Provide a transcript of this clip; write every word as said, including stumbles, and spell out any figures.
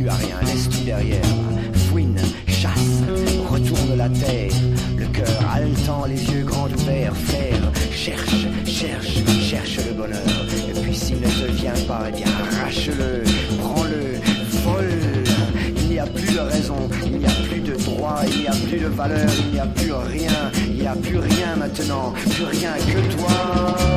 à rien, laisse tout derrière. Fouine, chasse, retourne la terre. Le cœur haletant, les yeux grands ouverts. Faire, cherche, cherche, cherche le bonheur. Et puis s'il ne te vient pas, eh bien arrache-le, prends-le, vole. Il n'y a plus de raison, il n'y a plus de droit, il n'y a plus de valeur, il n'y a plus rien. Il n'y a plus rien maintenant, plus rien que toi.